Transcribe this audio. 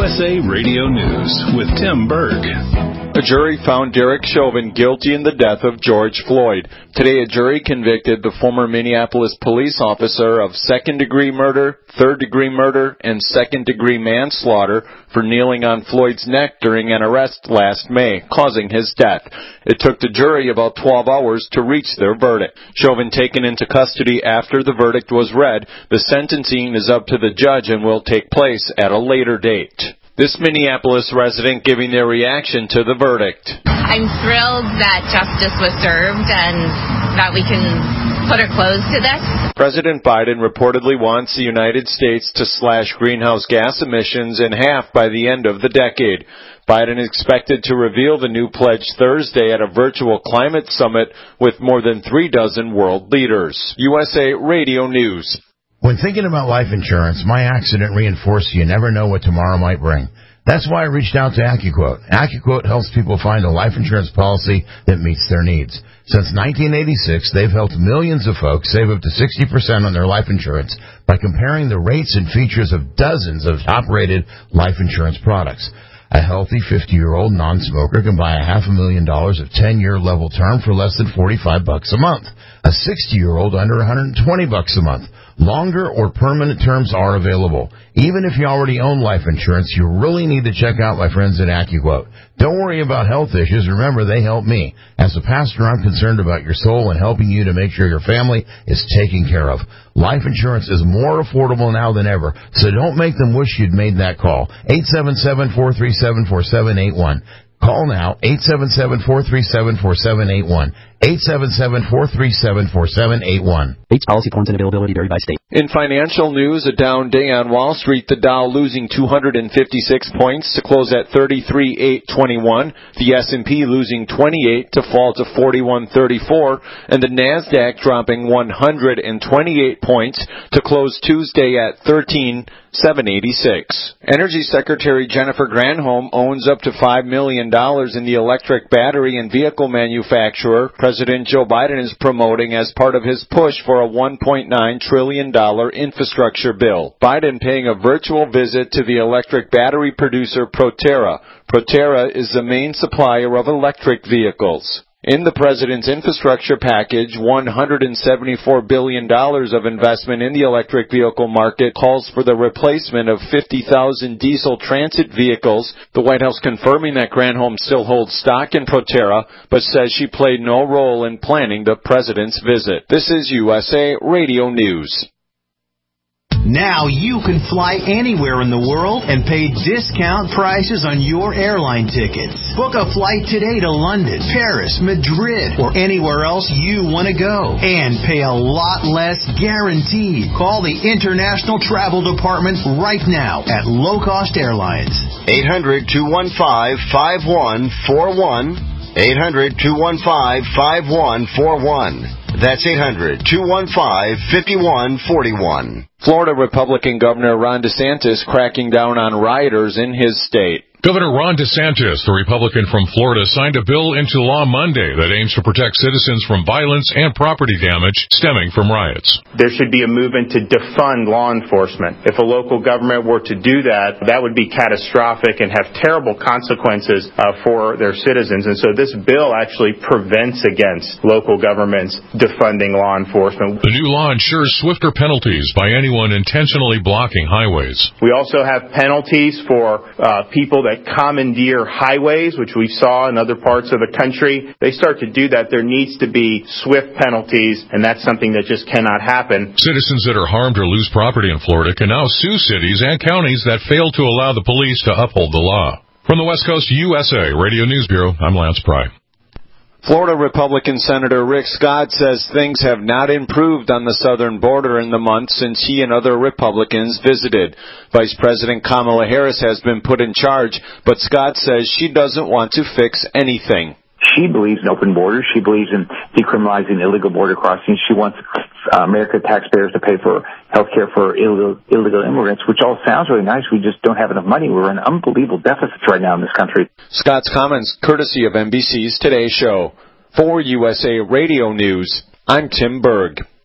USA Radio News with Tim Berg. A jury found Derek Chauvin guilty in the death of George Floyd. Today, a jury convicted the former Minneapolis police officer of second-degree murder, third-degree murder, and second-degree manslaughter for kneeling on Floyd's neck during an arrest last May, causing his death. It took the jury about 12 hours to reach their verdict. Chauvin taken into custody after the verdict was read. The sentencing is up to the judge and will take place at a later date. This Minneapolis resident giving their reaction to the verdict. I'm thrilled that justice was served and that we can put a close to this. President Biden reportedly wants the United States to slash greenhouse gas emissions in half by the end of the decade. Biden is expected to reveal the new pledge Thursday at a virtual climate summit with more than 36 world leaders. USA Radio News. When thinking about life insurance, my accident reinforced you never know what tomorrow might bring. That's why I reached out to AccuQuote. AccuQuote helps people find a life insurance policy that meets their needs. Since 1986, they've helped millions of folks save up to 60% on their life insurance by comparing the rates and features of dozens of top-rated life insurance products. A healthy 50-year-old non-smoker can buy $500,000 of 10-year level term for less than $45 a month. A 60-year-old under $120 a month. Longer or permanent terms are available. Even if you already own life insurance, you really need to check out my friends at AccuQuote. Don't worry about health issues. Remember, they help me. As a pastor, I'm concerned about your soul and helping you to make sure your family is taken care of. Life insurance is more affordable now than ever, so don't make them wish you'd made that call. 877-437-4781. Call now, 877-437-4781. 877-437-4781. Rates, policy forms, and availability vary by state. In financial news, a down day on Wall Street, the Dow losing 256 points to close at 33,821, the S&P losing 28 to fall to 4134, and the Nasdaq dropping 128 points to close Tuesday at 13,786. Energy Secretary Jennifer Granholm owns up to $5 million in the electric battery and vehicle manufacturer President Joe Biden is promoting as part of his push for a $1.9 trillion infrastructure bill. Biden paying a virtual visit to the electric battery producer Proterra. Proterra is the main supplier of electric vehicles. In the President's infrastructure package, $174 billion of investment in the electric vehicle market calls for the replacement of 50,000 diesel transit vehicles. The White House confirming that Granholm still holds stock in Proterra, but says she played no role in planning the President's visit. This is USA Radio News. Now you can fly anywhere in the world and pay discount prices on your airline tickets. Book a flight today to London, Paris, Madrid, or anywhere else you want to go. And pay a lot less guaranteed. Call the International Travel Department right now at Low Cost Airlines. 800-215-5141. 800-215-5141. That's 800-215-5141. Florida Republican Governor Ron DeSantis cracking down on rioters in his state. Governor Ron DeSantis, the Republican from Florida, signed a bill into law Monday that aims to protect citizens from violence and property damage stemming from riots. There should be a movement to defund law enforcement. If a local government were to do that, that would be catastrophic and have terrible consequences for their citizens. And so this bill actually prevents against local governments defunding law enforcement. The new law ensures swifter penalties by anyone intentionally blocking highways. We also have penalties for people that commandeer highways, which we saw in other parts of the country. They start to do that, there needs to be swift penalties, and that's something that just cannot happen. Citizens that are harmed or lose property in Florida can now sue cities and counties that fail to allow the police to uphold the law. From the West Coast USA Radio News Bureau, I'm Lance Pry. Florida Republican Senator Rick Scott says things have not improved on the southern border in the months since he and other Republicans visited. Vice President Kamala Harris has been put in charge, but Scott says she doesn't want to fix anything. She believes in open borders. She believes in decriminalizing illegal border crossings. She wants American taxpayers to pay for health care for illegal immigrants, which all sounds really nice. We just don't have enough money. We're in unbelievable deficits right now in this country. Scott's comments courtesy of NBC's Today Show. For USA Radio News, I'm Tim Berg.